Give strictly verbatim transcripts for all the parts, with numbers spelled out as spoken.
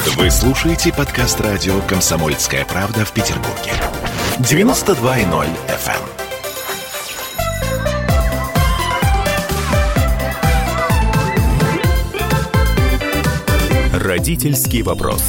Вы слушаете подкаст радио «Комсомольская правда» в Петербурге. девяносто два и ноль эф эм. Родительский вопрос.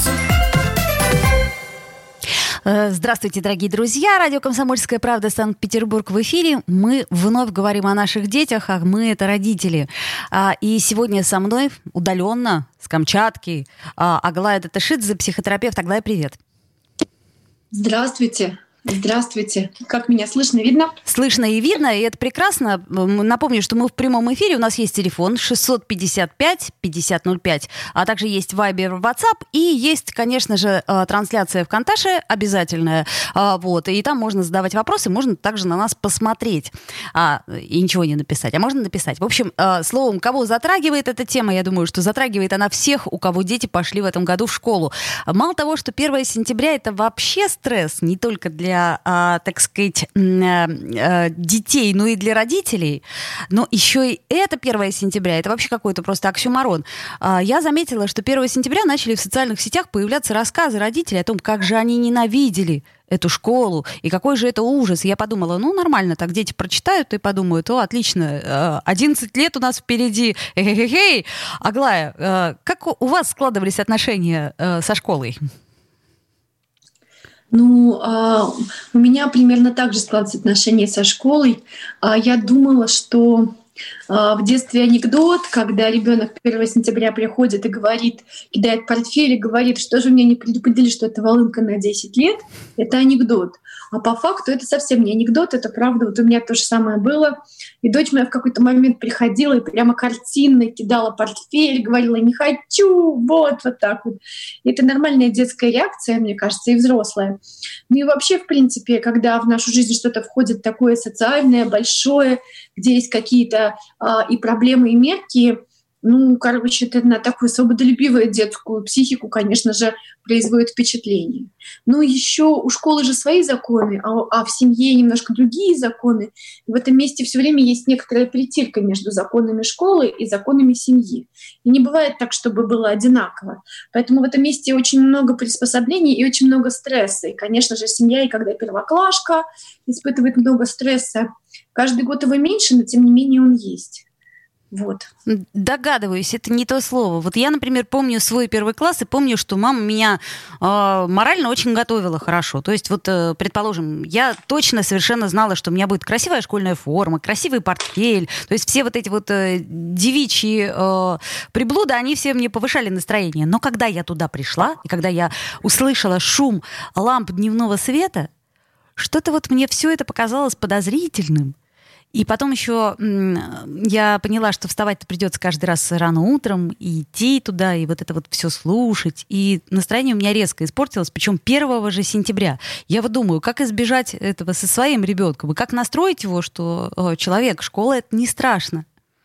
Здравствуйте, дорогие друзья. Радио «Комсомольская правда», Санкт-Петербург в эфире. Мы вновь говорим о наших детях, а мы — это родители. И сегодня со мной удаленно, с Камчатки, Аглая Датышидзе, психотерапевт. Аглая, привет. Здравствуйте. Здравствуйте. Как меня слышно, видно? Слышно и видно, и это прекрасно. Напомню, что мы в прямом эфире. У нас есть телефон шестьсот пятьдесят пять пятьдесят ноль пять, а также есть Viber, WhatsApp, и есть, конечно же, трансляция ВКонтакте обязательная. Вот, и там можно задавать вопросы, можно также на нас посмотреть а, и ничего не написать. А можно написать. В общем, словом, кого затрагивает эта тема, я думаю, что затрагивает она всех, у кого дети пошли в этом году в школу. Мало того, что первое сентября — это вообще стресс, не только для для, а, так сказать, детей, ну и для родителей, но еще и это первое сентября, это вообще какой-то просто оксюморон. Я заметила, что первого сентября начали в социальных сетях появляться рассказы родителей о том, как же они ненавидели эту школу, и какой же это ужас. И я подумала, ну, нормально, так дети прочитают и подумают, о, отлично, одиннадцать лет у нас впереди. Хе-хе-хе. Аглая, как у вас складывались отношения со школой? Ну, а, у меня примерно так же складываются отношения со школой. А, я думала, что а, в детстве анекдот, когда ребенок первого сентября приходит и говорит, кидает портфель и говорит, что же меня не предупредили, что это волынка на десять лет, это анекдот. А по факту это совсем не анекдот, это правда. Вот у меня то же самое было. И дочь моя в какой-то момент приходила и прямо картинно кидала портфель, говорила: «Не хочу», вот, вот так вот. И это нормальная детская реакция, мне кажется, и взрослая. Ну и вообще, в принципе, когда в нашу жизнь что-то входит такое социальное, большое, где есть какие-то а, и проблемы, и мерки, ну, короче, это на такую свободолюбивую детскую психику, конечно же, производит впечатление. Но еще у школы же свои законы, а, а в семье немножко другие законы. И в этом месте все время есть некоторая притирка между законами школы и законами семьи. И не бывает так, чтобы было одинаково. Поэтому в этом месте очень много приспособлений и очень много стресса. И, конечно же, семья, и когда первоклашка испытывает много стресса, каждый год его меньше, но тем не менее он есть. Вот. Догадываюсь, это не то слово. Вот я, например, помню свой первый класс и помню, что мама меня э, морально очень готовила хорошо. То есть, вот, э, предположим, я точно совершенно знала, что у меня будет красивая школьная форма, красивый портфель. То есть все вот эти вот э, девичьи э, приблуды, они все мне повышали настроение. Но когда я туда пришла, и когда я услышала шум ламп дневного света, что-то вот мне все это показалось подозрительным. И потом еще я поняла, что вставать-то придется каждый раз рано утром, и идти туда, и вот это вот все слушать. И настроение у меня резко испортилось, причем первого же сентября. Я вот думаю, как избежать этого со своим ребенком, и как настроить его, что человек, школа — это не страшно.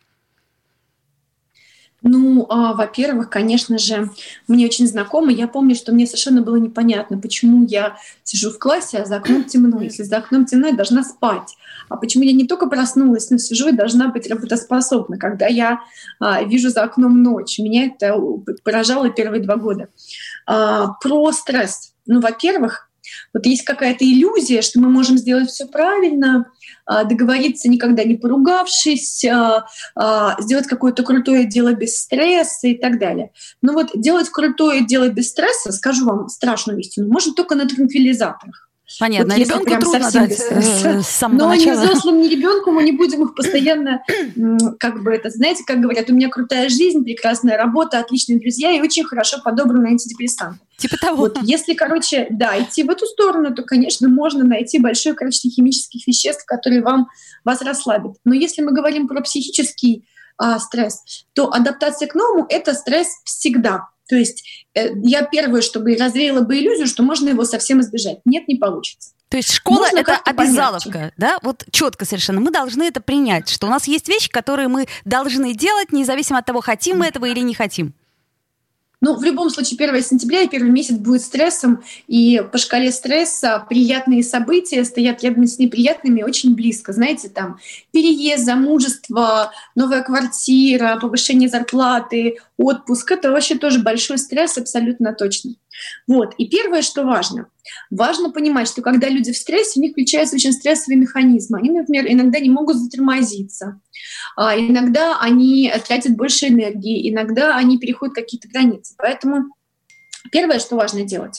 Ну, а, во-первых, конечно же, мне очень знакомо. Я помню, что мне совершенно было непонятно, почему я сижу в классе, а за окном темно. Если за окном темно, я должна спать. А почему я не только проснулась, но сижу и должна быть работоспособна, когда я а, вижу за окном ночь. Меня это поражало первые два года. А, про стресс. Ну, во-первых, вот есть какая-то иллюзия, что мы можем сделать все правильно, договориться, никогда не поругавшись, сделать какое-то крутое дело без стресса и так далее. Но вот делать крутое дело без стресса, скажу вам страшную истину, можно только на транквилизаторах. Понятно, вот ребенку трудно дать с самого Но начала. ни взрослым, ни ребенку мы не будем их постоянно, как бы это, знаете, как говорят, у меня крутая жизнь, прекрасная работа, отличные друзья и очень хорошо подобранные антидепрессанты. Типа того. Вот, если, короче, да, идти в эту сторону, то, конечно, можно найти большое количество химических веществ, которые вам, вас расслабят. Но если мы говорим про психический а, стресс, то адаптация к новому — это стресс всегда. То есть э, я первое, чтобы развеяла бы иллюзию, что можно его совсем избежать. Нет, не получится. То есть школа Можно — это обязаловка, помягче. да? Вот четко совершенно. Мы должны это принять, что у нас есть вещи, которые мы должны делать, независимо от того, хотим мы этого или не хотим. Ну, в любом случае, первое сентября и первый месяц будет стрессом, и по шкале стресса приятные события стоят рядом с неприятными очень близко. Знаете, там переезд, замужество, новая квартира, повышение зарплаты, отпуск — это вообще тоже большой стресс, абсолютно точно. Вот. И первое, что важно. Важно понимать, что когда люди в стрессе, у них включаются очень стрессовые механизмы. Они, например, иногда не могут затормозиться, а иногда они тратят больше энергии, иногда они переходят какие-то границы. Поэтому первое, что важно делать,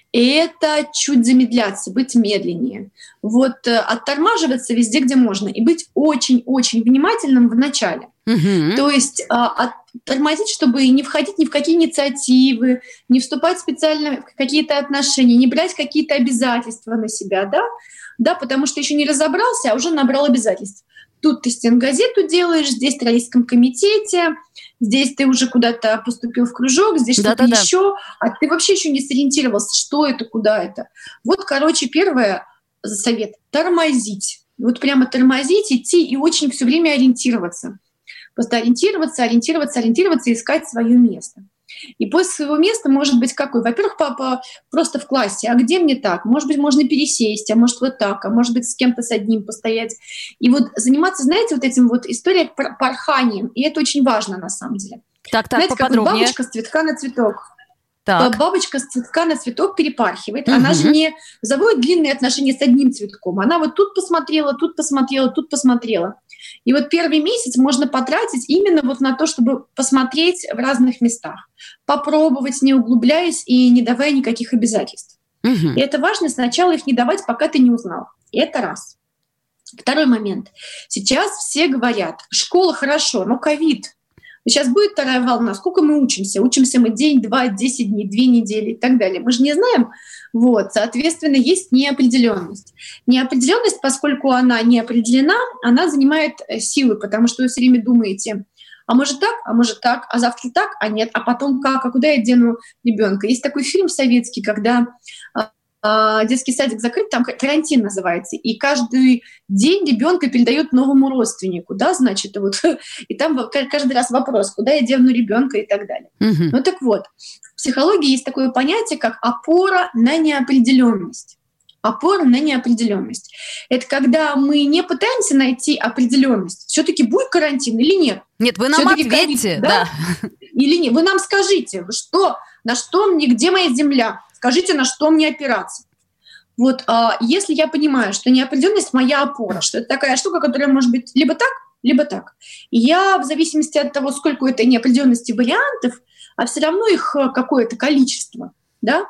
это чуть замедляться, быть медленнее. Вот оттормаживаться везде, где можно, и быть очень-очень внимательным в начале. Угу. То есть а, тормозить, чтобы не входить ни в какие инициативы, не вступать специально в какие-то отношения, не брать какие-то обязательства на себя, да, да, потому что еще не разобрался, а уже набрал обязательств. Тут ты стенгазету делаешь, здесь в родительском комитете, здесь ты уже куда-то поступил в кружок, здесь что-то Да-да-да. еще, а ты вообще еще не сориентировался, что это, куда это. Вот, короче, первое совет — тормозить. Вот прямо тормозить, идти и очень все время ориентироваться. Просто ориентироваться, ориентироваться, ориентироваться и искать свое место. И после своего места может быть какой? Во-первых, папа просто в классе. А где мне так? Может быть, можно пересесть, а может вот так, а может быть, с кем-то с одним постоять. И вот заниматься, знаете, вот этим вот историей порханием. И это очень важно на самом деле. Так, так, знаете, как вот поподробнее. бабочка с цветка на цветок. Так. Бабочка с цветка на цветок перепархивает. Мгм. Она же не заводит длинные отношения с одним цветком. Она вот тут посмотрела, тут посмотрела, тут посмотрела. И вот первый месяц можно потратить именно вот на то, чтобы посмотреть в разных местах, попробовать, не углубляясь и не давая никаких обязательств. Мгм. И это важно сначала их не давать, пока ты не узнал. И это раз. Второй момент. Сейчас все говорят, школа хорошо, но ковид. Сейчас будет вторая волна, сколько мы учимся? Учимся мы день, два, десять дней, две недели и так далее. Мы же не знаем. Вот, соответственно, есть неопределенность. Неопределенность, поскольку она не определена, она занимает силы, потому что вы все время думаете, а может так, а может так, а завтра так, а нет, а потом как, а куда я дену ребенка? Есть такой фильм советский, когда детский садик закрыт, там карантин называется, и каждый день ребенка передают новому родственнику, да, значит, и вот, и там каждый раз вопрос, куда я дену ребенка и так далее. Мгм. Ну так вот, в психологии есть такое понятие, как опора на неопределенность. Опора на неопределенность. Это когда мы не пытаемся найти определенность, все-таки будет карантин или нет. Нет, вы нам Всё-таки ответьте. ковид, Да. да? Или нет. Вы нам скажите, что, на что мне, где моя земля? Скажите, на что мне опираться. Вот, а, если я понимаю, что неопределенность — моя опора, что это такая штука, которая может быть либо так, либо так. И я в зависимости от того, сколько у этой неопределенности вариантов, а все равно их какое-то количество, да,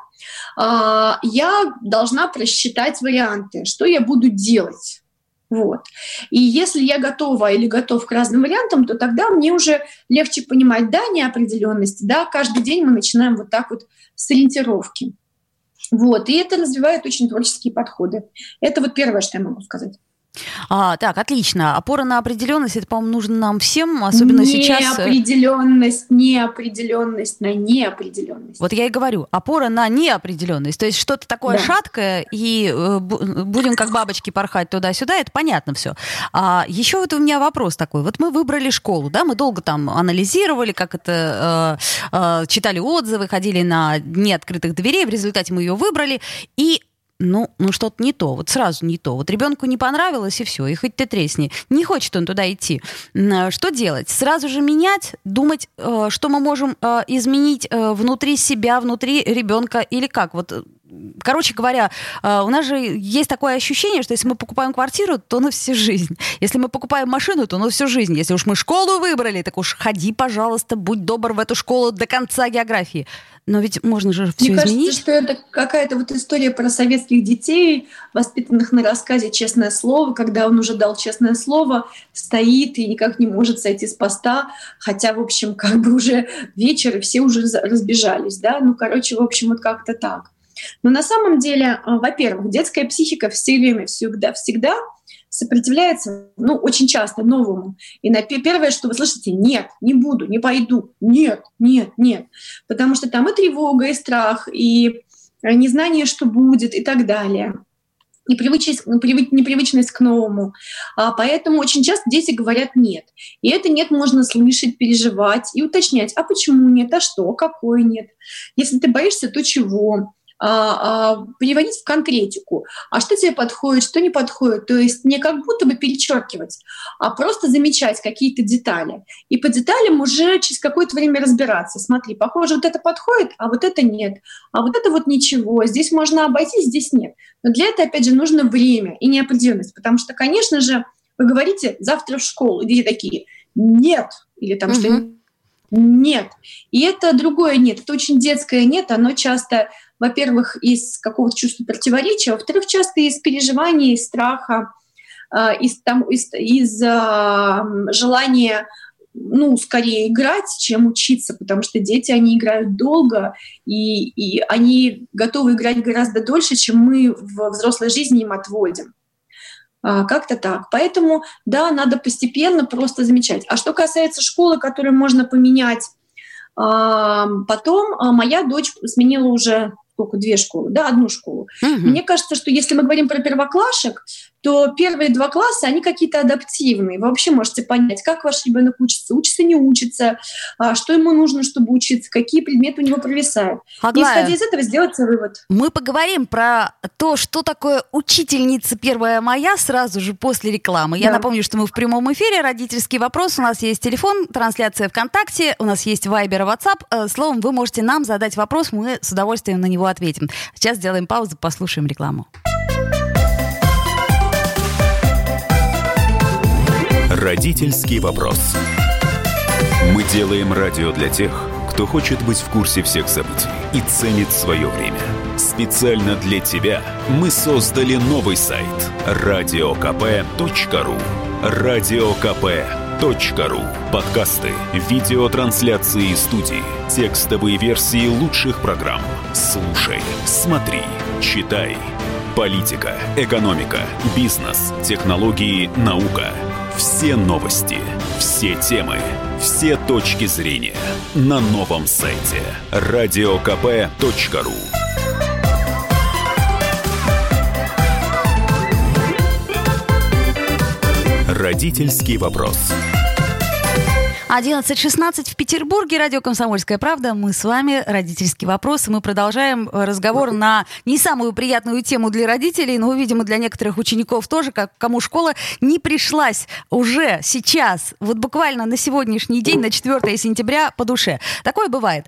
а, я должна просчитать варианты, что я буду делать. Вот. И если я готова или готов к разным вариантам, то тогда мне уже легче понимать, да, неопределенность, да, каждый день мы начинаем вот так вот с ориентировки. Вот. И это развивает очень творческие подходы. Это вот первое, что я могу сказать. А, так, отлично. Опора на определенность, это, по-моему, нужно нам всем, особенно сейчас. Неопределенность, неопределенность на неопределенность. Вот я и говорю, опора на неопределенность. То есть что-то такое Да. шаткое, и э, бу- будем как бабочки порхать туда-сюда, это понятно все. А еще вот у меня вопрос такой. Вот мы выбрали школу, да, мы долго там анализировали, как это, э, э, читали отзывы, ходили на дни открытых дверей, в результате мы ее выбрали, и Ну, ну что-то не то, вот сразу не то. Вот ребенку не понравилось, и все, и хоть ты тресни. Не хочет он туда идти. М, Что делать? Сразу же менять, думать, э, что мы можем э, изменить э, внутри себя, внутри ребенка, или как? Вот, э, короче говоря, э, у нас же есть такое ощущение, что если мы покупаем квартиру, то на всю жизнь. Если мы покупаем машину, то на всю жизнь. Если уж мы школу выбрали, так уж ходи, пожалуйста, будь добр в эту школу до конца географии. Но ведь можно же все Мне изменить. кажется, что это какая-то вот история про советских детей, воспитанных на рассказе «Честное слово», когда он уже дал честное слово, стоит и никак не может сойти с поста, хотя, в общем, как бы уже вечер, и все уже разбежались, да, ну, короче, в общем, вот как-то так. Но на самом деле, во-первых, детская психика все время, всегда, всегда сопротивляется, ну, очень часто новому. И на первое, что вы слышите: нет, не буду, не пойду, нет, нет, нет. Потому что там и тревога, и страх, и незнание, что будет, и так далее. непривычность, непривычность к новому. А поэтому очень часто дети говорят «нет». И это «нет» можно слышать, переживать и уточнять, а почему нет, а что, какой нет. Если ты боишься, то чего? А, а, переводить в конкретику. А что тебе подходит, что не подходит? То есть не как будто бы перечеркивать, а просто замечать какие-то детали. И по деталям уже через какое-то время разбираться. Смотри, похоже, вот это подходит, а вот это нет. А вот это вот ничего. Здесь можно обойтись, здесь нет. Но для этого, опять же, нужно время и неопределенность. Потому что, конечно же, вы говорите завтра в школу, и дети такие «нет». Или там угу. что «нет». И это другое «нет». Это очень детское «нет». Оно часто... Во-первых, из какого-то чувства противоречия, во-вторых, часто из переживаний, из страха, из, там, из, из э, желания ну, скорее играть, чем учиться, потому что дети, они играют долго, и, и они готовы играть гораздо дольше, чем мы в взрослой жизни им отводим. Как-то так. Поэтому, да, надо постепенно просто замечать. А что касается школы, которую можно поменять, потом моя дочь сменила уже сколько, две школы, да, одну школу. Угу. Мне кажется, что если мы говорим про первоклашек, то первые два класса, они какие-то адаптивные. Вы вообще можете понять, как ваш ребенок учится, учится, не учится, что ему нужно, чтобы учиться, какие предметы у него провисают. Аглая, и исходя из этого сделать вывод. Мы поговорим про то, что такое учительница первая моя сразу же после рекламы. Я да. напомню, что мы в прямом эфире, родительский вопрос, у нас есть телефон, трансляция ВКонтакте, у нас есть Вайбер и WhatsApp. Словом, вы можете нам задать вопрос, мы с удовольствием на него ответим. Сейчас сделаем паузу, послушаем рекламу. Родительский вопрос. Мы делаем радио для тех, кто хочет быть в курсе всех событий и ценит свое время. Специально для тебя мы создали новый сайт радио ка пэ точка ру. радио ка пэ точка ру. Подкасты, видеотрансляции студии, текстовые версии лучших программ. Слушай, смотри, читай. Политика, экономика, бизнес, технологии, наука. Все новости, все темы, все точки зрения на новом сайте радио ка пэ точка ру. Родительский вопрос. одиннадцать шестнадцать в Петербурге, радио «Комсомольская правда». Мы с вами, родительский вопрос. И мы продолжаем разговор на не самую приятную тему для родителей, но, видимо, для некоторых учеников тоже, как кому школа не пришлась уже сейчас, вот буквально на сегодняшний день, на четвёртое сентября, по душе. Такое бывает.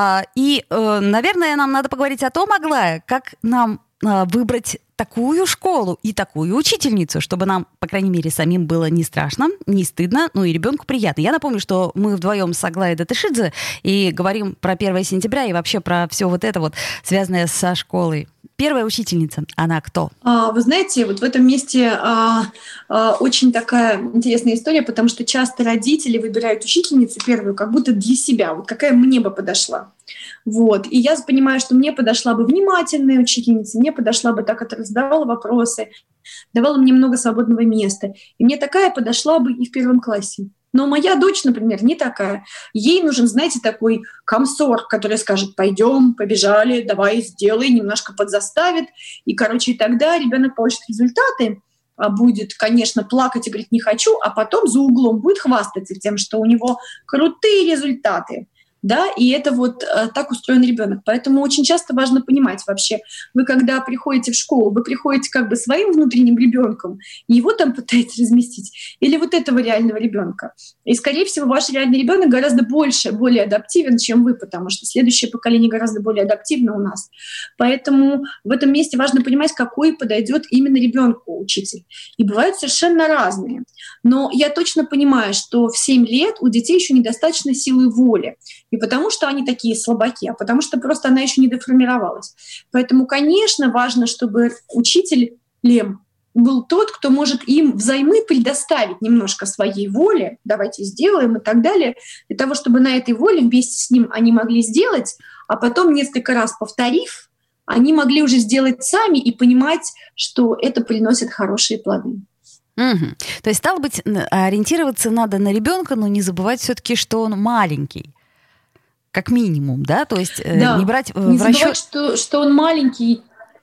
И, наверное, нам надо поговорить о том, Аглая, как нам выбрать такую школу и такую учительницу, чтобы нам, по крайней мере, самим было не страшно, не стыдно, ну и ребенку приятно. Я напомню, что мы вдвоем с Аглаей Датышидзе и говорим про первое сентября и вообще про все вот это вот, связанное со школой. Первая учительница, она кто? А, вы знаете, вот в этом месте а, а, очень такая интересная история, потому что часто родители выбирают учительницу первую как будто для себя, вот какая мне бы подошла. Вот. И я понимаю, что мне подошла бы внимательная учительница, мне подошла бы та, которая задавала вопросы, давала мне много свободного места. И мне такая подошла бы и в первом классе. Но моя дочь, например, не такая. Ей нужен, знаете, такой комсорг, который скажет: пойдем, побежали, давай, сделай, немножко подзаставит. И, короче, и тогда ребенок получит результаты, а будет, конечно, плакать и говорить «не хочу», а потом за углом будет хвастаться тем, что у него крутые результаты. Да, и это вот э, так устроен ребенок. Поэтому очень часто важно понимать вообще, вы когда приходите в школу, вы приходите как бы своим внутренним ребенком, и его там пытаетесь разместить, или вот этого реального ребенка. И, скорее всего, ваш реальный ребенок гораздо больше, более адаптивен, чем вы, потому что следующее поколение гораздо более адаптивно у нас. Поэтому в этом месте важно понимать, какой подойдет именно ребенку учитель. И бывают совершенно разные. Но я точно понимаю, что в семь лет у детей еще недостаточно силы воли. Не потому, что они такие слабаки, а потому что просто она еще не доформировалась. Поэтому, конечно, важно, чтобы учителем был тот, кто может им взаймы предоставить немножко своей воли, давайте сделаем и так далее, для того, чтобы на этой воле вместе с ним они могли сделать, а потом, несколько раз повторив, они могли уже сделать сами и понимать, что это приносит хорошие плоды. Угу. То есть, стало быть, ориентироваться надо на ребенка, но не забывать все-таки, что он маленький. Как минимум, да? То есть да. не брать не в расчет... забывать, что, что он маленький.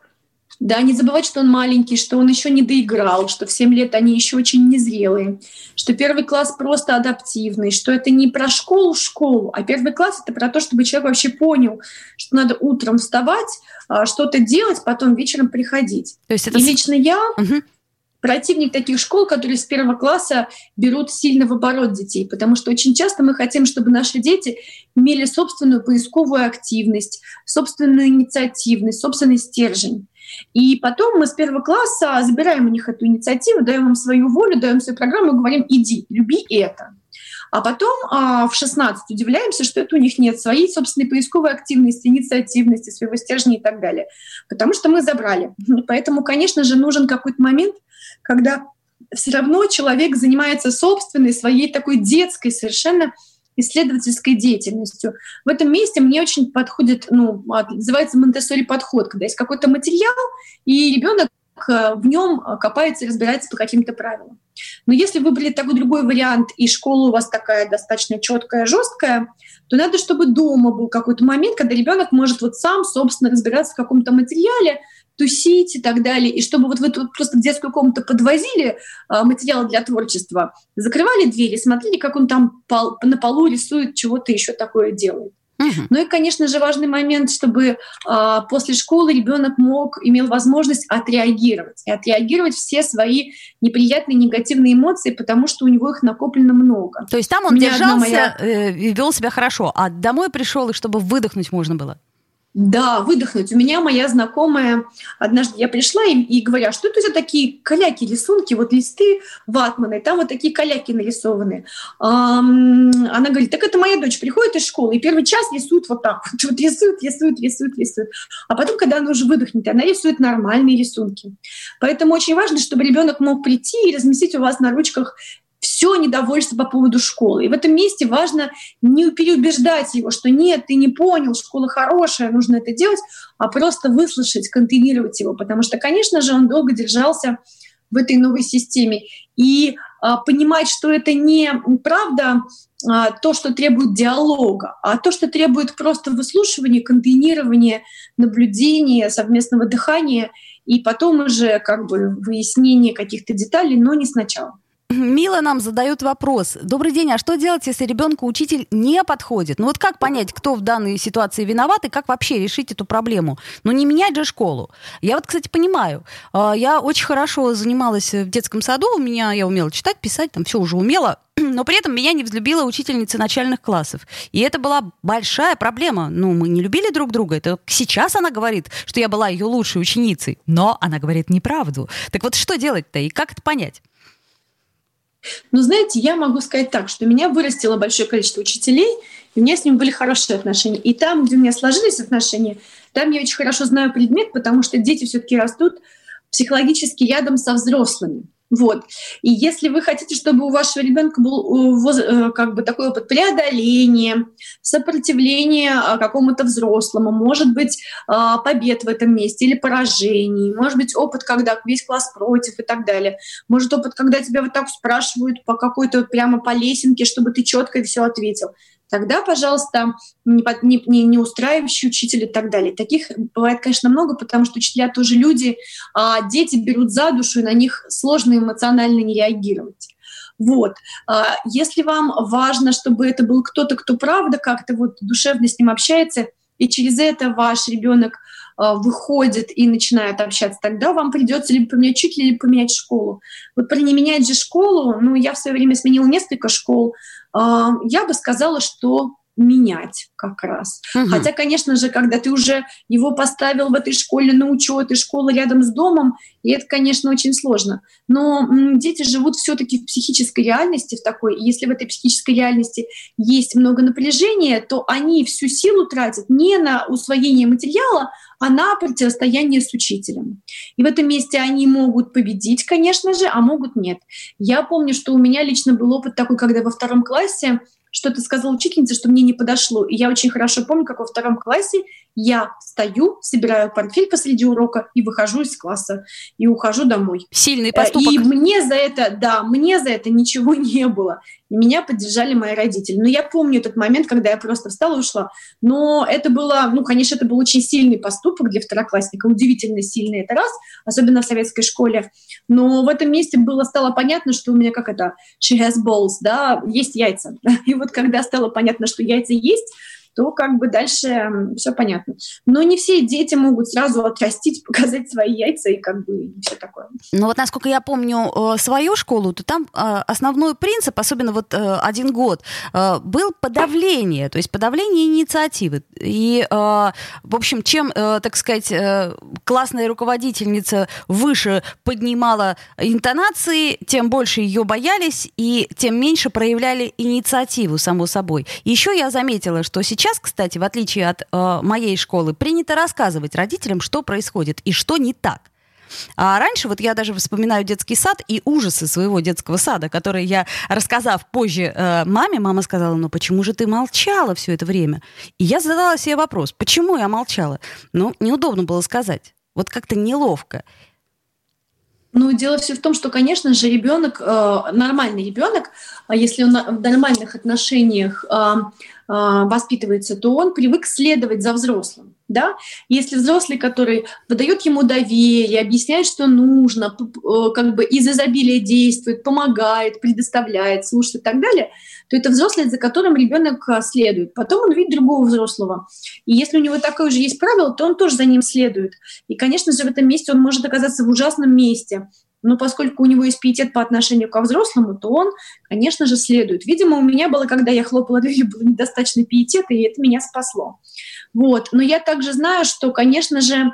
Да, не забывать, что он маленький, что он еще не доиграл, что в семь лет они еще очень незрелые, что первый класс просто адаптивный, что это не про школу-школу, а первый класс — это про то, чтобы человек вообще понял, что надо утром вставать, что-то делать, потом вечером приходить. То есть это... И лично я... Угу. Противник таких школ, которые с первого класса берут сильно в оборот детей, потому что очень часто мы хотим, чтобы наши дети имели собственную поисковую активность, собственную инициативность, собственный стержень. И потом мы с первого класса забираем у них эту инициативу, даем им свою волю, даем свою программу и говорим: иди, люби это. А потом а, в шестнадцать удивляемся, что это у них нет своей собственной поисковой активности, инициативности, своего стержня и так далее. Потому что мы забрали. И поэтому, конечно же, нужен какой-то момент, когда все равно человек занимается собственной, своей такой детской совершенно исследовательской деятельностью. В этом месте мне очень подходит, ну, называется Монтессори подход, когда есть какой-то материал, и ребенок в нем копается и разбирается по каким-то правилам. Но если выбрали такой другой вариант, и школа у вас такая достаточно четкая, жесткая, то надо, чтобы дома был какой-то момент, когда ребенок может вот сам, собственно, разбираться в каком-то материале, тусить и так далее. И чтобы вот вы вот просто в детскую комнату подвозили а, материалы для творчества, закрывали двери, смотрели, как он там пол, на полу рисует, чего-то еще такое делает. Uh-huh. Ну и, конечно же, важный момент, чтобы а, после школы ребенок мог, имел возможность отреагировать. И отреагировать все свои неприятные, негативные эмоции, потому что у него их накоплено много. То есть там он держался моя... э, и вел себя хорошо, а домой пришел, и чтобы выдохнуть можно было? Да, выдохнуть. У меня моя знакомая, однажды я пришла и, и говорю: а что это за такие каляки, рисунки, вот листы ватманы, там вот такие каляки нарисованы. А, она говорит: так это моя дочь приходит из школы и первый час рисует вот так вот, вот рисует, рисует, рисует, рисует. А потом, когда она уже выдохнет, она рисует нормальные рисунки. Поэтому очень важно, чтобы ребенок мог прийти и разместить у вас на ручках все недовольство по поводу школы. И в этом месте важно не переубеждать его, что нет, ты не понял, школа хорошая, нужно это делать, а просто выслушать, контейнировать его, потому что, конечно же, он долго держался в этой новой системе. И а, понимать, что это не правда а, то, что требует диалога, а то, что требует просто выслушивания, контейнирования, наблюдения, совместного дыхания и потом уже как бы выяснения каких-то деталей, но не сначала. Мила нам задает вопрос. Добрый день, а что делать, если ребенку учитель не подходит? Ну вот как понять, кто в данной ситуации виноват и как вообще решить эту проблему? Ну не менять же школу. Я вот, кстати, понимаю. Я очень хорошо занималась в детском саду. У меня, я умела читать, писать, там все уже умела. Но при этом меня не взлюбила учительница начальных классов. И это была большая проблема. Ну, мы не любили друг друга. Это сейчас она говорит, что я была ее лучшей ученицей. Но она говорит неправду. Так вот что делать-то и как это понять? Ну, знаете, я могу сказать так, что меня вырастило большое количество учителей, и у меня с ними были хорошие отношения. И там, где у меня сложились отношения, там я очень хорошо знаю предмет, потому что дети все-таки растут психологически рядом со взрослыми. Вот. И если вы хотите, чтобы у вашего ребенка был как бы такой опыт преодоления, сопротивления какому-то взрослому, может быть, побед в этом месте или поражений, может быть, опыт, когда весь класс против и так далее, может, опыт, когда тебя вот так спрашивают по какой-то вот прямо по лесенке, чтобы ты четко и все ответил, тогда, пожалуйста, не, не, не устраивающий учитель и так далее. Таких бывает, конечно, много, потому что учителя тоже люди, а дети берут за душу, и на них сложно эмоционально не реагировать. Вот. Если вам важно, чтобы это был кто-то, кто правда как-то вот душевно с ним общается, и через это ваш ребенок выходит и начинает общаться, тогда вам придется либо поменять учителя, либо поменять школу. Вот про не менять же школу, ну, я в свое время сменила несколько школ, я бы сказала, что менять как раз. Угу. Хотя, конечно же, когда ты уже его поставил в этой школе на учет, и школа рядом с домом, и это, конечно, очень сложно. Но м, дети живут все-таки в психической реальности, в такой, и если в этой психической реальности есть много напряжения, то они всю силу тратят не на усвоение материала, а на противостояние с учителем. И в этом месте они могут победить, конечно же, а могут нет. Я помню, что у меня лично был опыт такой, когда во втором классе что-то сказала учительница, что мне не подошло. И я очень хорошо помню, как во втором классе я встаю, собираю портфель посреди урока и выхожу из класса, и ухожу домой. Сильный поступок. И мне за это, да, мне за это ничего не было. И меня поддержали мои родители. Но я помню этот момент, когда я просто встала и ушла. Но это было, ну, конечно, это был очень сильный поступок для второклассника, удивительно сильный, это раз, особенно в советской школе. Но в этом месте было, стало понятно, что у меня, как это, she has balls, да, есть яйца. И вот когда стало понятно, что яйца есть, то как бы дальше все понятно. Но не все дети могут сразу отрастить, показать свои яйца и как бы все такое. Ну вот насколько я помню свою школу, то там основной принцип, особенно вот один год, был подавление, то есть подавление инициативы. И, в общем, чем, так сказать, классная руководительница выше поднимала интонации, тем больше ее боялись и тем меньше проявляли инициативу, само собой. Еще я заметила, что сейчас, кстати, в отличие от э, моей школы, принято рассказывать родителям, что происходит и что не так. А раньше, вот я даже вспоминаю детский сад и ужасы своего детского сада, которые я, рассказав позже э, маме, мама сказала: ну почему же ты молчала все это время? И я задала себе вопрос, почему я молчала? Ну, неудобно было сказать. Вот как-то неловко. Ну, дело все в том, что, конечно же, ребенок, э, нормальный ребенок, если он в нормальных отношениях э, э, воспитывается, то он привык следовать за взрослым. Да? Если взрослый, который выдает ему доверие, объясняет, что нужно, как бы из изобилия действует, помогает, предоставляет, слушает и так далее, то это взрослый, за которым ребенок следует. Потом он видит другого взрослого. И если у него такое же есть правило, то он тоже за ним следует. И, конечно же, в этом месте он может оказаться в ужасном месте. Но поскольку у него есть пиетет по отношению ко взрослому, то он, конечно же, следует. Видимо, у меня было, когда я хлопала дверью, было недостаточно пиетета, и это меня спасло. Вот. Но я также знаю, что, конечно же,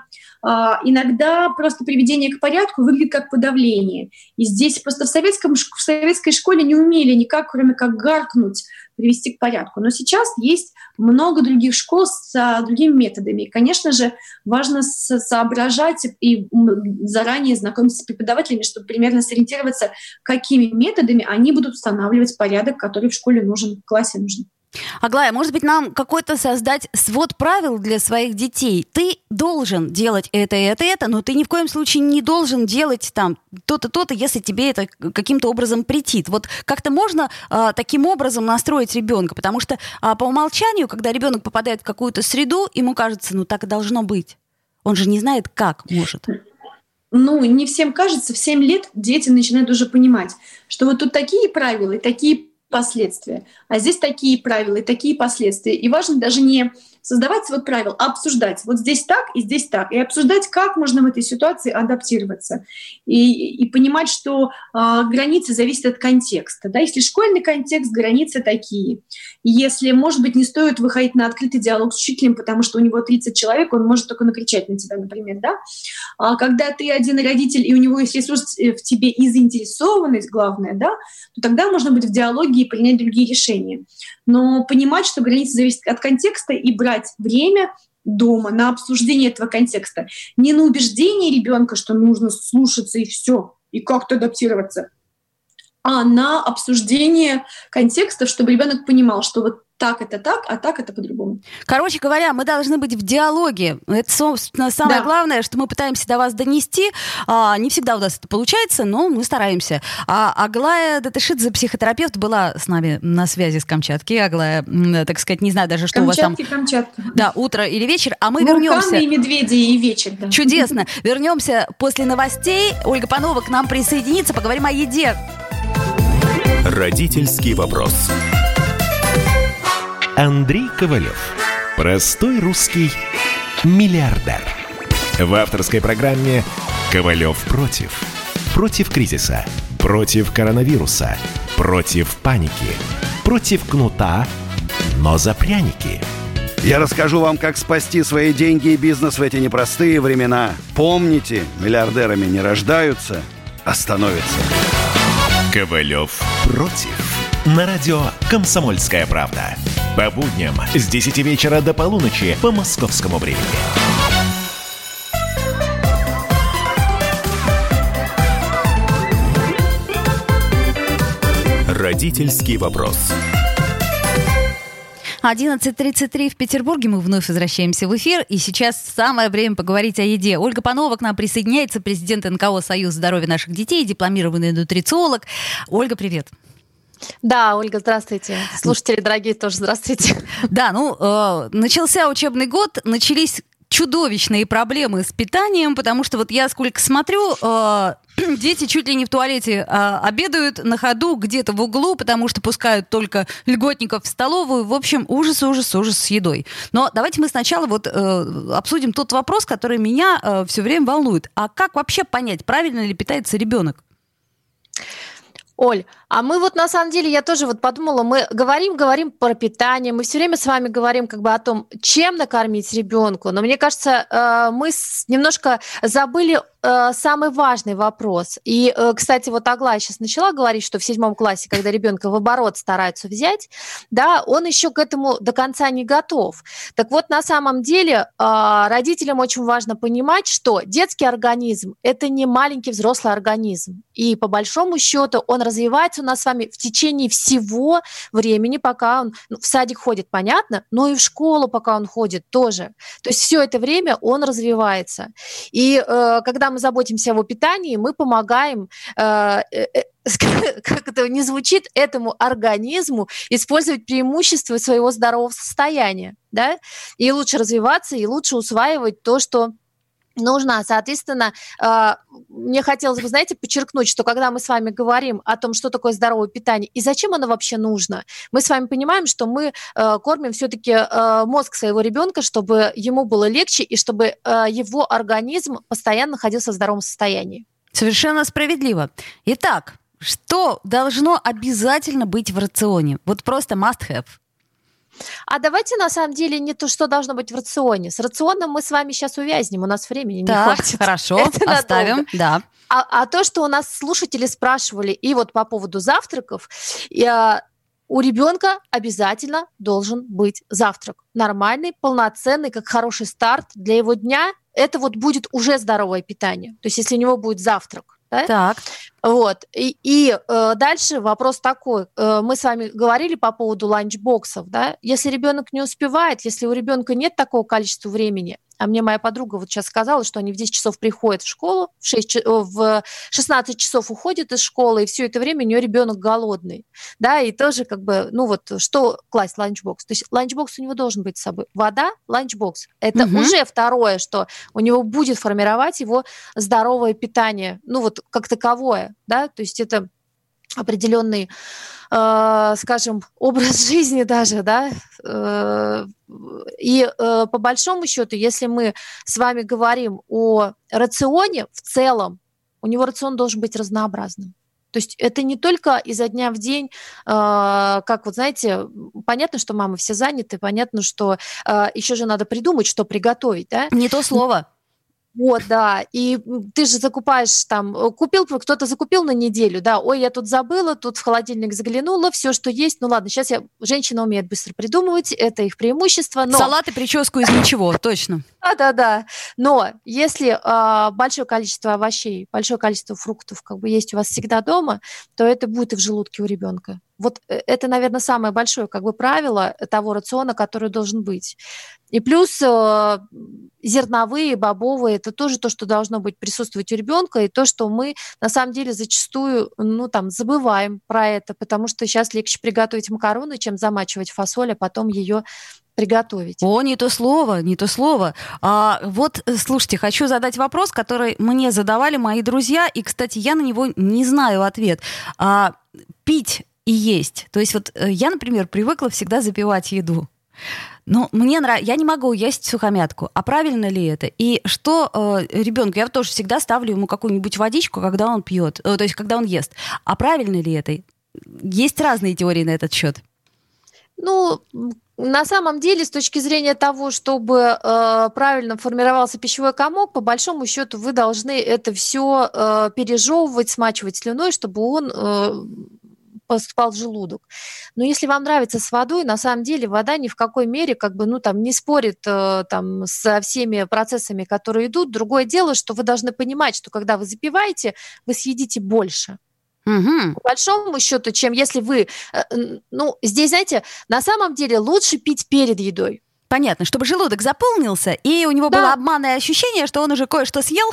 иногда просто приведение к порядку выглядит как подавление. И здесь просто в, советском, в советской школе не умели никак, кроме как гаркнуть, привести к порядку. Но сейчас есть много других школ с другими методами. И, конечно же, важно соображать и заранее знакомиться с преподавателями, чтобы примерно сориентироваться, какими методами они будут устанавливать порядок, который в школе нужен, в классе нужен. Аглая, может быть, нам какой-то создать свод правил для своих детей? Ты должен делать это, это, это, но ты ни в коем случае не должен делать там то-то, то-то, если тебе это каким-то образом претит. Вот как-то можно а, таким образом настроить ребенка, потому что а, по умолчанию, когда ребенок попадает в какую-то среду, ему кажется, ну так и должно быть. Он же не знает, как может. Ну, не всем кажется, в семь лет дети начинают уже понимать, что вот тут такие правила и такие последствия. А здесь такие правила и такие последствия. И важно даже не создавать свод правил, а обсуждать. Вот здесь так и здесь так. И обсуждать, как можно в этой ситуации адаптироваться. И, и понимать, что э, границы зависят от контекста. Да? Если школьный контекст, границы такие. И если, может быть, не стоит выходить на открытый диалог с учителем, потому что у него тридцать человек, он может только накричать на тебя, например. Да? А когда ты один родитель, и у него есть ресурс в тебе и заинтересованность, главное, да, то тогда можно быть в диалоге и принять другие решения. Но понимать, что границы зависят от контекста, и брать время дома на обсуждение этого контекста. Не на убеждение ребенка, что нужно слушаться и все, и как-то адаптироваться, а на обсуждение контекстов, чтобы ребенок понимал, что вот так это так, а так это по-другому. Короче говоря, мы должны быть в диалоге. Это, собственно, самое да. главное, что мы пытаемся до вас донести. А, не всегда у нас это получается, но мы стараемся. А Аглая Датышидзе, психотерапевт, была с нами на связи с Камчатки. Аглая, так сказать, не знаю даже, что Камчатки, у вас там... Камчатка. Да, утро или вечер. А мы Вулканы вернемся... и медведи, и вечер. Да. Чудесно. Вернемся после новостей. Ольга Панова к нам присоединится. Поговорим о еде. Родительский вопрос. Андрей Ковалев. Простой русский миллиардер. В авторской программе «Ковалев против». Против кризиса, против коронавируса, против паники, против кнута, но за пряники. Я расскажу вам, как спасти свои деньги и бизнес в эти непростые времена. Помните, миллиардерами не рождаются, а становятся. Ковалев против. На радио «Комсомольская правда». По будням с десяти вечера до полуночи по московскому времени. Родительский вопрос. одиннадцать тридцать три в Петербурге. Мы вновь возвращаемся в эфир. И сейчас самое время поговорить о еде. Ольга Панова к нам присоединяется, президент эн ка о «Союз здоровья наших детей», дипломированный нутрициолог. Ольга, привет. Да, Ольга, здравствуйте. Слушатели дорогие тоже здравствуйте. Да, ну, э, начался учебный год, начались чудовищные проблемы с питанием, потому что вот я сколько смотрю, э, дети чуть ли не в туалете э, обедают на ходу где-то в углу, потому что пускают только льготников в столовую. В общем, ужас, ужас, ужас с едой. Но давайте мы сначала вот э, обсудим тот вопрос, который меня э, все время волнует. А как вообще понять, правильно ли питается ребенок? Оль, а мы вот на самом деле, я тоже вот подумала, мы говорим, говорим про питание, мы все время с вами говорим как бы о том, чем накормить ребенку, но мне кажется, мы немножко забыли самый важный вопрос. И, кстати, вот Аглая сейчас начала говорить, что в седьмом классе, когда ребенка в оборот стараются взять, да, он еще к этому до конца не готов. Так вот, на самом деле, родителям очень важно понимать, что детский организм – это не маленький взрослый организм. И по большому счету он развивается у нас с вами в течение всего времени, пока он ну, в садик ходит, понятно, но и в школу, пока он ходит, тоже. То есть все это время он развивается. И э, когда мы заботимся о его питании, мы помогаем, э, э, как это ни звучит, этому организму использовать преимущества своего здорового состояния, да, и лучше развиваться, и лучше усваивать то, что нужно. Соответственно, мне хотелось бы, знаете, подчеркнуть, что когда мы с вами говорим о том, что такое здоровое питание и зачем оно вообще нужно, мы с вами понимаем, что мы кормим все-таки мозг своего ребенка, чтобы ему было легче и чтобы его организм постоянно находился в здоровом состоянии. Совершенно справедливо. Итак, что должно обязательно быть в рационе? Вот просто must have. А давайте, на самом деле, не то, что должно быть в рационе. С рационом мы с вами сейчас увязнем, у нас времени так, не хватит. Хорошо, это оставим, да. А, а то, что у нас слушатели спрашивали, и вот по поводу завтраков, я, у ребенка обязательно должен быть завтрак. Нормальный, полноценный, как хороший старт для его дня. Это вот будет уже здоровое питание. То есть если у него будет завтрак. Да? Так. Вот. И, и э, дальше вопрос такой. Э, мы с вами говорили по поводу ланчбоксов. Да? Если ребенок не успевает, если у ребенка нет такого количества времени, а мне моя подруга вот сейчас сказала, что они в десять часов приходят в школу, в, шесть, в шестнадцать часов уходят из школы, и все это время у нее ребенок голодный. Да? И тоже как бы, ну вот, что класть ланчбокс? То есть ланчбокс у него должен быть с собой. Вода, ланчбокс. Это угу. уже второе, что у него будет формировать его здоровое питание, ну вот как таковое. Да? То есть это определенный, э, скажем, образ жизни даже, да, э, и э, по большому счету, если мы с вами говорим о рационе в целом, у него рацион должен быть разнообразным. То есть это не только изо дня в день, э, как вот знаете, понятно, что мамы все заняты, понятно, что э, еще же надо придумать, что приготовить, да? Не то слово. Вот, да, и ты же закупаешь там, купил, кто-то закупил на неделю, да, ой, я тут забыла, тут в холодильник заглянула, все, что есть, ну ладно, сейчас я, женщина умеет быстро придумывать, это их преимущество, но... Салат и прическу из ничего, точно. Да-да-да, но если э, большое количество овощей, большое количество фруктов как бы есть у вас всегда дома, то это будет и в желудке у ребенка. Вот это, наверное, самое большое как бы правило того рациона, который должен быть. И плюс э, зерновые, бобовые, это тоже то, что должно быть присутствовать у ребенка, и то, что мы на самом деле зачастую, ну там, забываем про это, потому что сейчас легче приготовить макароны, чем замачивать фасоль, а потом ее приготовить. О, не то слово, не то слово. А, вот, слушайте, хочу задать вопрос, который мне задавали мои друзья, и, кстати, я на него не знаю ответ. А, пить и есть. То есть вот я, например, привыкла всегда запивать еду. Но мне нравится, я не могу есть сухомятку. А правильно ли это? И что э, ребенку? Я тоже всегда ставлю ему какую-нибудь водичку, когда он пьет, э, то есть когда он ест. А правильно ли это? Есть разные теории на этот счет. Ну, на самом деле, с точки зрения того, чтобы э, правильно формировался пищевой комок, по большому счету вы должны это все э, пережевывать, смачивать слюной, чтобы он э, поступал в желудок. Но если вам нравится с водой, на самом деле вода ни в какой мере как бы, ну, там, не спорит э, там, со всеми процессами, которые идут. Другое дело, что вы должны понимать, что когда вы запиваете, вы съедите больше. Угу. По большому счету, чем если вы... Ну, здесь, знаете, на самом деле лучше пить перед едой. Понятно, чтобы желудок заполнился, и у него Да. было обманное ощущение, что он уже кое-что съел.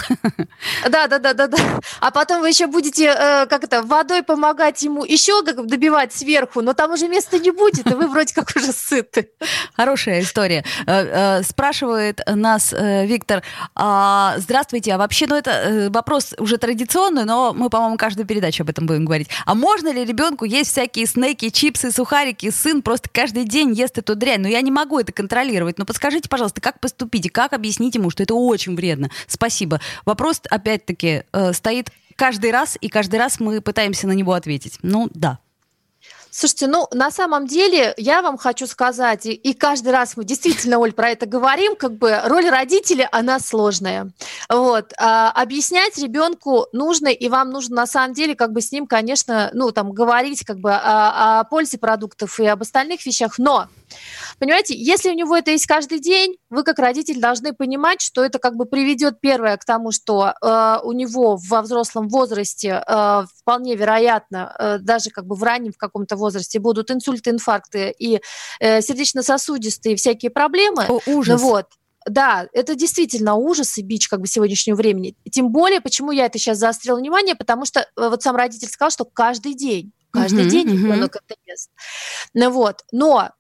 Да, да, да, да, да. А потом вы еще будете, э, как это, водой помогать ему еще как бы добивать сверху, но там уже места не будет, и вы вроде как уже сыты. Хорошая история. Э, э, Спрашивает нас э, Виктор. а, Здравствуйте, а вообще, ну это э, вопрос уже традиционный, но мы, по-моему, каждую передачу об этом будем говорить. А можно ли ребенку есть всякие снеки, чипсы, сухарики? Сын просто каждый день ест эту дрянь. Но я не могу это контролировать. Ну подскажите, пожалуйста, как поступить и как объяснить ему, что это очень вредно? Спасибо. Вопрос, опять-таки, э, стоит каждый раз, и каждый раз мы пытаемся на него ответить. Ну, да. Слушайте, ну, на самом деле, я вам хочу сказать, и, и каждый раз мы действительно, Оль, про это говорим, как бы роль родителя, она сложная. Вот. А, объяснять ребенку нужно, и вам нужно, на самом деле, как бы с ним, конечно, ну, там, говорить как бы о, о пользе продуктов и об остальных вещах, но, понимаете, если у него это есть каждый день, вы, как родитель, должны понимать, что это как бы приведет, первое, к тому, что э, у него во взрослом возрасте э, вполне вероятно, э, даже как бы в раннем в каком-то возрасте будут инсульты, инфаркты и э, сердечно-сосудистые всякие проблемы. О, ужас. Ну, вот. Да, это действительно ужас и бич как бы сегодняшнего времени. Тем более, почему я это сейчас заострила внимание, потому что э, вот сам родитель сказал, что каждый день, каждый Мгм, день мгм. ребенок это ест. Ну, вот. Но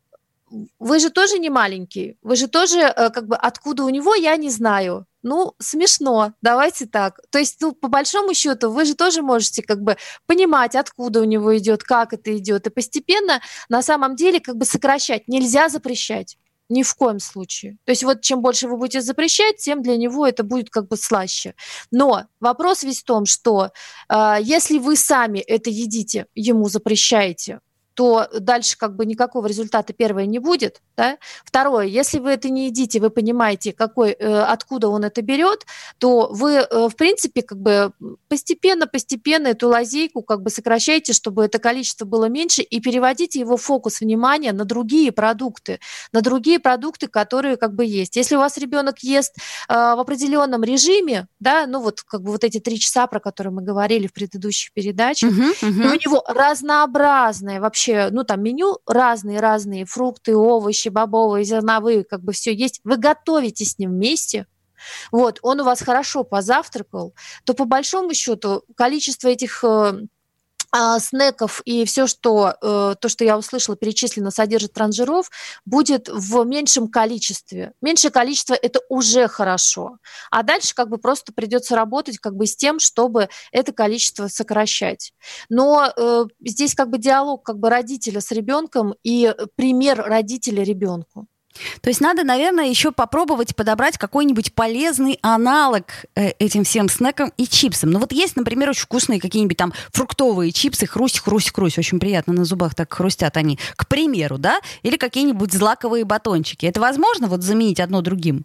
вы же тоже не маленький, вы же тоже, э, как бы, откуда у него, я не знаю. Ну, смешно, давайте так. То есть, ну, по большому счету, вы же тоже можете, как бы, понимать, откуда у него идет, как это идет, и постепенно, на самом деле, как бы, сокращать. Нельзя запрещать. Ни в коем случае. То есть вот чем больше вы будете запрещать, тем для него это будет как бы слаще. Но вопрос весь в том, что э, если вы сами это едите, ему запрещаете, то дальше как бы никакого результата, первое, не будет. Да? Второе, если вы это не едите, вы понимаете, какой, э, откуда он это берет, то вы, э, в принципе, как бы постепенно-постепенно эту лазейку как бы сокращаете, чтобы это количество было меньше, и переводите его фокус внимания на другие продукты, на другие продукты, которые как бы есть. Если у вас ребенок ест э, в определенном режиме, да, ну вот как бы вот эти три часа, про которые мы говорили в предыдущих передачах, Мгм, мгм. и у него разнообразное вообще, ну там меню разные-разные, фрукты, овощи, бобовые, зерновые, как бы все есть. Вы готовите с ним вместе, вот, он у вас хорошо позавтракал, то по большому счету количество этих э, а, снеков и все, что, э, то, что я услышала, перечислено, содержит трансжиров, будет в меньшем количестве. Меньшее количество – это уже хорошо. А дальше как бы просто придется работать как бы с тем, чтобы это количество сокращать. Но э, здесь как бы диалог как бы родителя с ребенком и пример родителя ребенку. То есть надо, наверное, еще попробовать подобрать какой-нибудь полезный аналог э, этим всем снекам и чипсам. Ну вот есть, например, очень вкусные какие-нибудь там фруктовые чипсы, хрусть, хрусть, хрусть. Очень приятно на зубах так хрустят они, к примеру, да? Или какие-нибудь злаковые батончики. Это возможно вот заменить одно другим?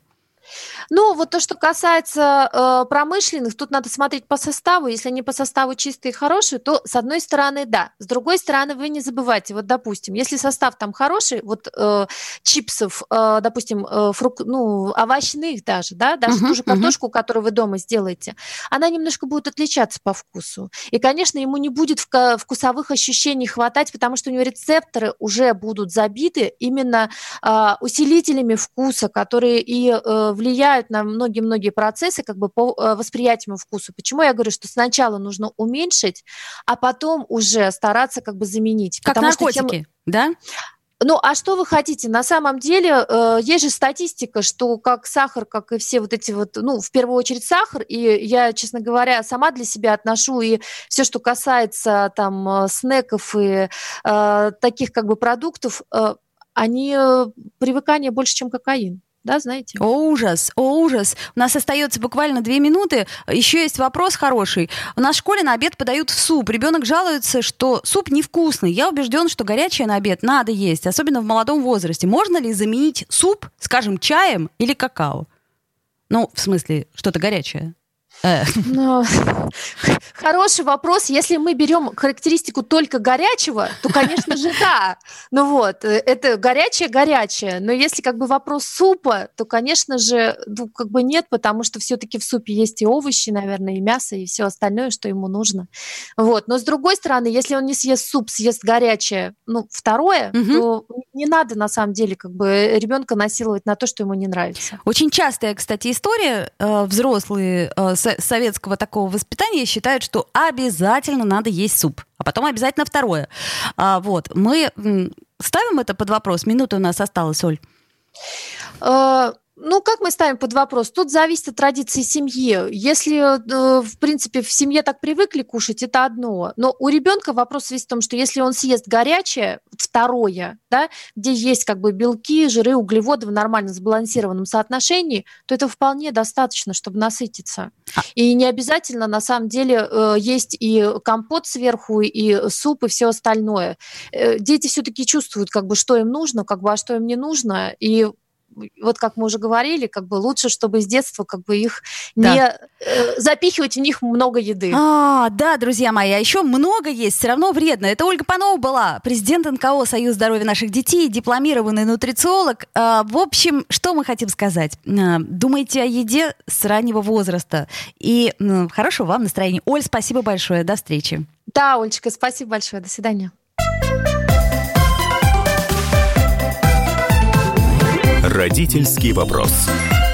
Ну, вот то, что касается э, промышленных, тут надо смотреть по составу. Если они по составу чистые и хорошие, то с одной стороны, да. С другой стороны, вы не забывайте, вот, допустим, если состав там хороший, вот э, чипсов, э, допустим, э, фрук, ну, овощных даже, да, даже Мгм, ту же мгм. картошку, которую вы дома сделаете, она немножко будет отличаться по вкусу. И, конечно, ему не будет вка- вкусовых ощущений хватать, потому что у него рецепторы уже будут забиты именно э, усилителями вкуса, которые и э, влияют на многие-многие процессы как бы по э, восприятию вкуса. Почему я говорю, что сначала нужно уменьшить, а потом уже стараться как бы заменить. Как Потому что тем- наркотики, да? Ну, а что вы хотите? На самом деле, э, есть же статистика, что как сахар, как и все вот эти вот, ну, в первую очередь сахар, и я, честно говоря, сама для себя отношу, и все, что касается там э, снеков и э, таких как бы продуктов, э, они э, привыкание больше, чем кокаин. Да, знаете? О, ужас, о, ужас. У нас остается буквально две минуты. Еще есть вопрос хороший. У нас в школе на обед подают суп. Ребенок жалуется, что суп невкусный. Я убежден, что горячее на обед надо есть, особенно в молодом возрасте. Можно ли заменить суп, скажем, чаем или какао? Ну, в смысле, что-то горячее. Ну, хороший вопрос. Если мы берем характеристику только горячего, то, конечно же, да. Ну вот, это горячее-горячее. Но если как бы вопрос супа, то, конечно же, ну, как бы нет, потому что все-таки в супе есть и овощи, наверное, и мясо, и все остальное, что ему нужно. Вот. Но с другой стороны, если он не съест суп, съест горячее, ну, второе, угу. то не надо, на самом деле, как бы ребенка насиловать на то, что ему не нравится. Очень частая, кстати, история. Взрослые советского такого воспитания считают, что обязательно надо есть суп, а потом обязательно второе. Вот. Мы ставим это под вопрос? Минута у нас осталась, Оль. Ну, как мы ставим под вопрос? Тут зависит от традиции семьи. Если, в принципе, в семье так привыкли кушать, это одно. Но у ребенка вопрос весь в том, что если он съест горячее, второе, да, где есть как бы белки, жиры, углеводы в нормально сбалансированном соотношении, то это вполне достаточно, чтобы насытиться. И не обязательно, на самом деле, есть и компот сверху, и суп, и все остальное. Дети все-таки чувствуют, как бы, что им нужно, как бы, а что им не нужно, и вот как мы уже говорили, как бы лучше, чтобы с детства как бы их да. не э, запихивать в них много еды. А, да, друзья мои, а еще много есть, все равно вредно. Это Ольга Панова была, президент эн ка о «Союз здоровья наших детей», дипломированный нутрициолог. А, в общем, что мы хотим сказать? А, думайте о еде с раннего возраста. И ну, хорошего вам настроения. Оль, спасибо большое, до встречи. Да, Олечка, спасибо большое, до свидания. Родительский вопрос.